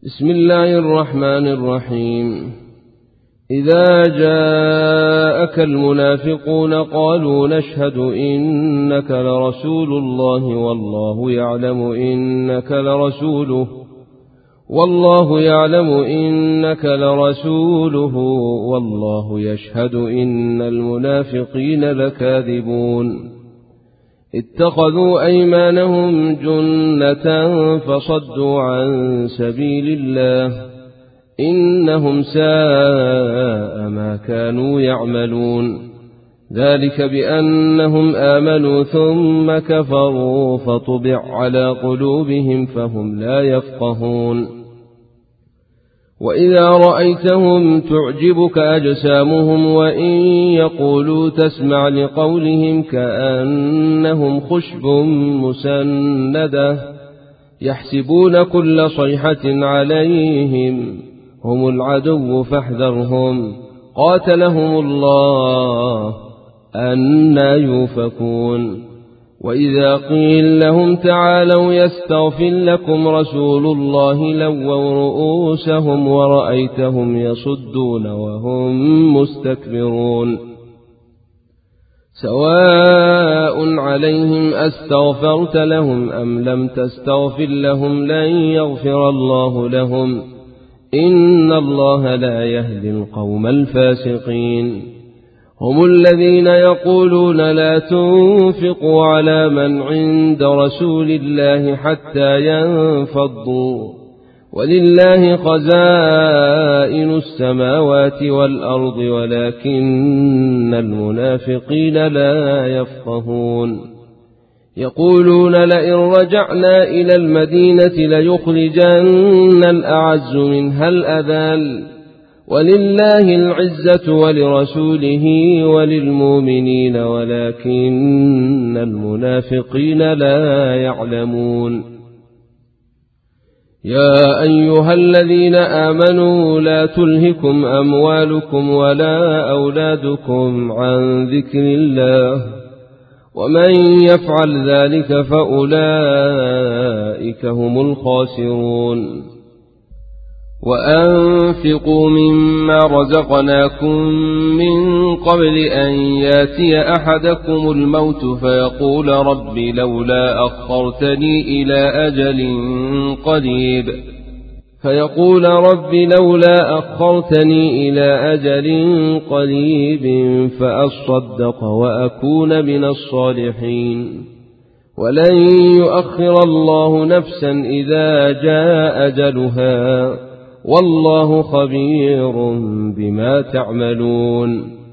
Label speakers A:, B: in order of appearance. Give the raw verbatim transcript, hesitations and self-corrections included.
A: بسم الله الرحمن الرحيم. إذا جاءك المنافقون قالوا نشهد إنك لرسول الله والله يعلم إنك لرسوله والله يعلم إنك لرسوله والله يشهد إن المنافقين لكاذبون. اتخذوا أيمانهم جنة فصدوا عن سبيل الله إنهم ساء ما كانوا يعملون. ذلك بأنهم آمنوا ثم كفروا فطبع على قلوبهم فهم لا يفقهون. وإذا رأيتهم تعجبك أجسامهم وإن يقولوا تسمع لقولهم كأنهم خشب مسندة يحسبون كل صيحة عليهم هم العدو فاحذرهم قاتلهم الله أنى يؤفكون. وإذا قيل لهم تعالوا يستغفر لكم رسول الله لووا رؤوسهم ورأيتهم يصدون وهم مستكبرون. سواء عليهم أستغفرت لهم أم لم تستغفر لهم لن يغفر الله لهم إن الله لا يهدي القوم الفاسقين. هم الذين يقولون لا تنفقوا على من عند رسول الله حتى ينفضوا ولله خزائن السماوات والأرض ولكن المنافقين لا يفقهون. يقولون لئن رجعنا إلى المدينة ليخرجن الأعز منها الأذل ولله العزة ولرسوله وللمؤمنين ولكن المنافقين لا يعلمون. يا أيها الذين آمنوا لا تلهكم أموالكم ولا أولادكم عن ذكر الله ومن يفعل ذلك فأولئك هم الخاسرون. وأنفقوا مما رزقناكم من قبل أن ياتي أحدكم الموت فيقول رب لولا أخرتني إلى أجل قريب فيقول رب لولا أخرتني إلى أجل قريب فأصدق وأكون من الصالحين. ولن يؤخر الله نفسا إذا جاء أجلها والله خبير بما تعملون.